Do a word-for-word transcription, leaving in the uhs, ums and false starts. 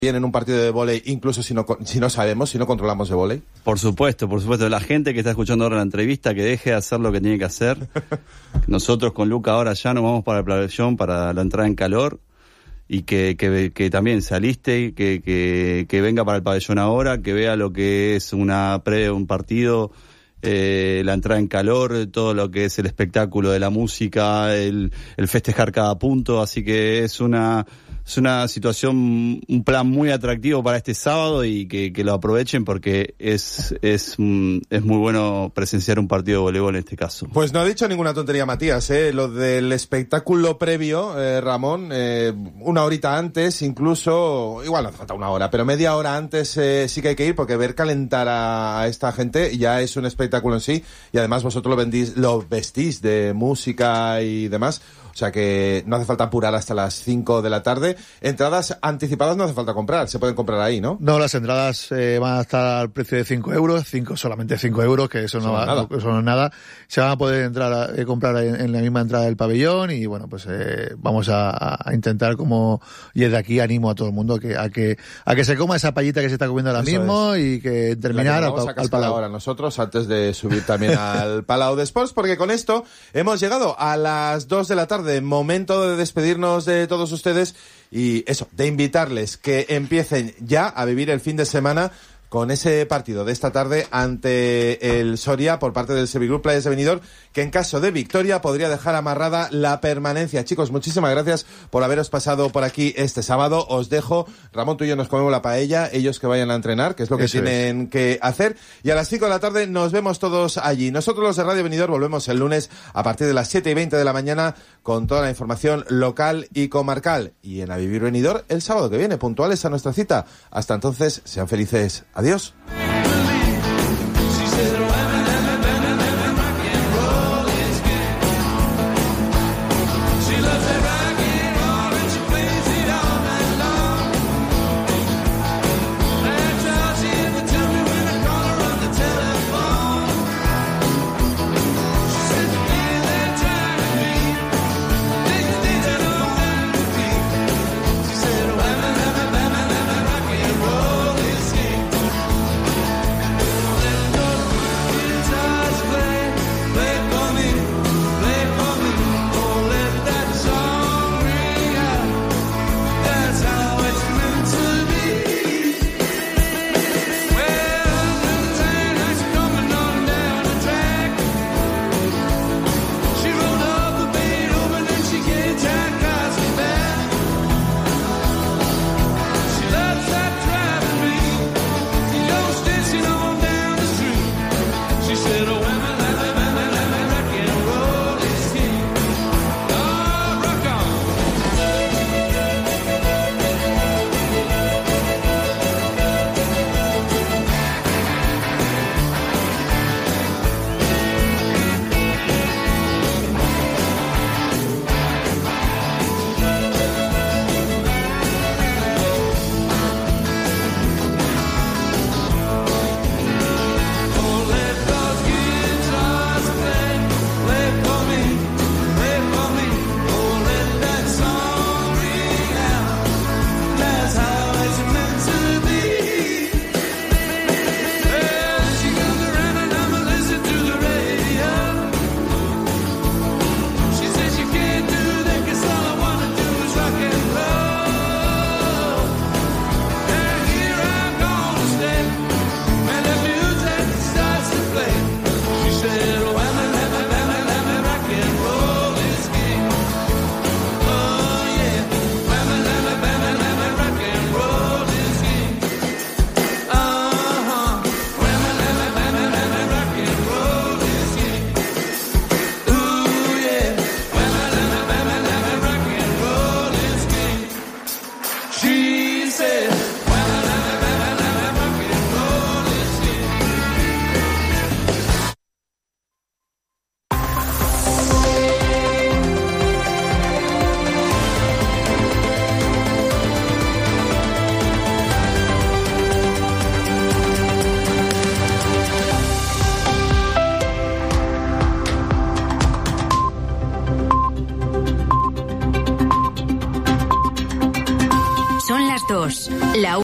bien en un partido de vóley, incluso si no, si no sabemos, si no controlamos de vóley? Por supuesto, por supuesto. La gente que está escuchando ahora la entrevista, que deje de hacer lo que tiene que hacer. Nosotros con Luca ahora ya nos vamos para el pabellón, para la entrada en calor, y que, que, que también se aliste, que, que, que venga para el pabellón ahora, que vea lo que es una pre, un partido, eh, la entrada en calor, todo lo que es el espectáculo de la música, el, el festejar cada punto, así que es una... Es una situación, un plan muy atractivo para este sábado y que, que lo aprovechen porque es, es, es muy bueno presenciar un partido de voleibol en este caso. Pues no ha dicho ninguna tontería Matías, ¿eh? Lo del espectáculo previo, eh, Ramón, eh, una horita antes incluso, igual no hace falta una hora, pero media hora antes eh, sí que hay que ir porque ver calentar a, a esta gente ya es un espectáculo en sí y además vosotros lo, vendís, lo vestís de música y demás. O sea que no hace falta apurar hasta las cinco de la tarde. Entradas anticipadas no hace falta comprar, se pueden comprar ahí, ¿no? No, las entradas eh, van a estar al precio de cinco euros, cinco, solamente cinco euros, que eso, eso no, va, nada. No, eso no es nada. Se van a poder entrar a, eh, comprar en, en la misma entrada del pabellón y bueno, pues eh, vamos a, a intentar como, y desde aquí animo a todo el mundo que, a que a que se coma esa payita que se está comiendo ahora eso mismo es. Y que terminar vamos al, a al Palau. Ahora nosotros antes de subir también al Palau de Sports, porque con esto hemos llegado a las dos de la tarde. Momento de despedirnos de todos ustedes y eso, de invitarles que empiecen ya a vivir el fin de semana con ese partido de esta tarde ante el Soria por parte del Sevilla Playas de Benidorm, que en caso de victoria podría dejar amarrada la permanencia. Chicos, muchísimas gracias por haberos pasado por aquí este sábado. Os dejo, Ramón, tú y yo nos comemos la paella, ellos que vayan a entrenar, que es lo que Eso tienen es. que hacer. Y a las cinco de la tarde nos vemos todos allí. Nosotros los de Radio Benidorm volvemos el lunes a partir de las siete y veinte de la mañana con toda la información local y comarcal. Y en A Vivir Benidorm el sábado que viene, puntuales a nuestra cita. Hasta entonces, sean felices. Adiós.